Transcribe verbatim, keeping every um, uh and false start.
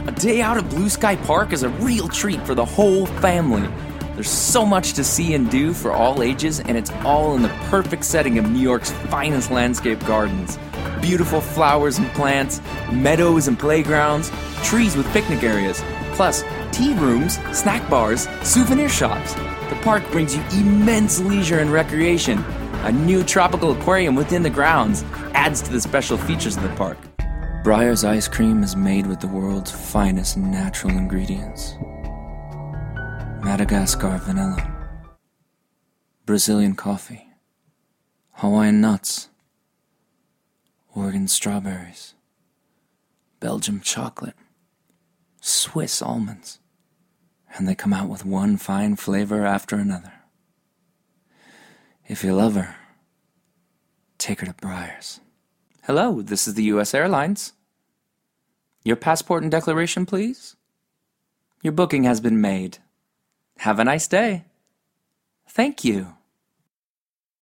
A day out at Blue Sky Park is a real treat for the whole family. There's so much to see and do for all ages, and it's all in the perfect setting of New York's finest landscape gardens. Beautiful flowers and plants, meadows and playgrounds, trees with picnic areas, plus tea rooms, snack bars, souvenir shops. The park brings you immense leisure and recreation. A new tropical aquarium within the grounds adds to the special features of the park. Breyers ice cream is made with the world's finest natural ingredients. Madagascar vanilla, Brazilian coffee, Hawaiian nuts, Oregon strawberries, Belgium chocolate, Swiss almonds, and they come out with one fine flavor after another. If you love her, take her to Breyers. Hello, this is the U S Airlines. Your passport and declaration, please. Your booking has been made. Have a nice day. Thank you.